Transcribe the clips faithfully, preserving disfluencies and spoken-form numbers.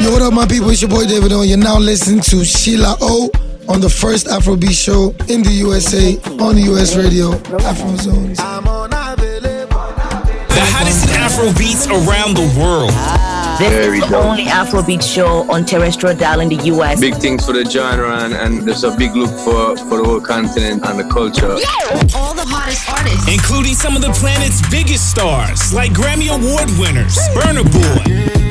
Yo, what up, my people? It's your boy David O. You're now listening to Sheila O on the first Afrobeat show in the U S A on the U S radio, Afro Zones. The hottest Afrobeats around the world. This Very is the dope. Only Afrobeat show on terrestrial dial in the U S. Big things for the genre, and, and there's a big look for, for the whole continent and the culture. Yeah. All the hottest artists, including some of the planet's biggest stars, like Grammy Award winners, Burna Boy.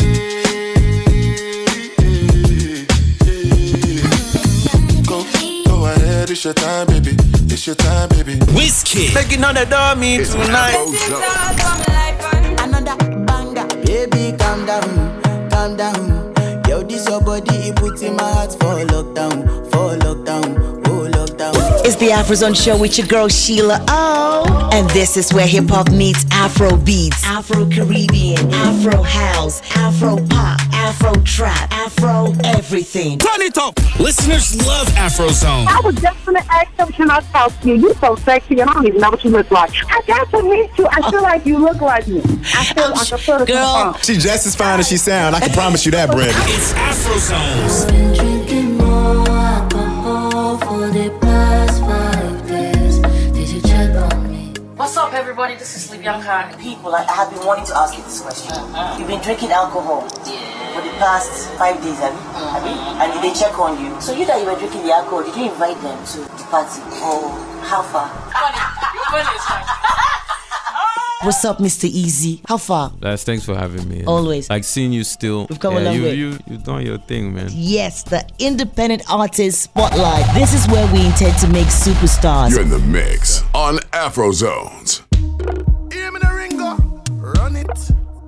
Go, go ahead, it's your time, baby. It's your time, baby. Wizkid. Making on the dummy tonight. Another banger. Baby, calm down, calm down. Yo, this your body, it puts in my heart for lockdown, for lockdown, oh lockdown. It's the Afrozone show with your girl Sheila O. And this is where hip hop meets Afro beats, Afro Caribbean, Afro house, Afro pop, Afro trap, Afro everything. Turn it up. Listeners love Afrozone. I was just gonna ask them, can I talk to you? You're so sexy, and I don't even know what you look like. I got to meet you. I feel like you look like me. I feel like a sort of girl. She's just as fine as she sounds. I can promise you that, Brandon. It's Afrozones. Been drinking more alcohol for the past five days. Did you check on me? What's up, everybody? This is Libyanka. People, I have been wanting to ask you this question. Uh-huh. You've been drinking alcohol yeah. for the past five days, have you? Uh-huh. Have you? And did they check on you? So you that you were drinking the alcohol, did you invite them to the party? Or how far? Funny. Funny is fine. What's up, Mister Easy? How far? Guys, thanks for having me. Always. Like seeing you still. We've come yeah, a long you, way. You, you've done your thing, man. Yes, the independent artist spotlight. This is where we intend to make superstars. You're in the mix on Afrozones. Hear me the Ringo, run it.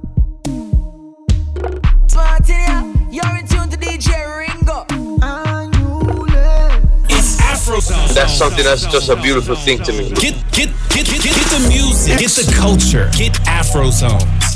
Smartinia, you're in tune to D J Ringo. It's Afrozone. That's something that's just a beautiful thing to me. Get, get, get, get, get the music, get the culture, get Afrozones.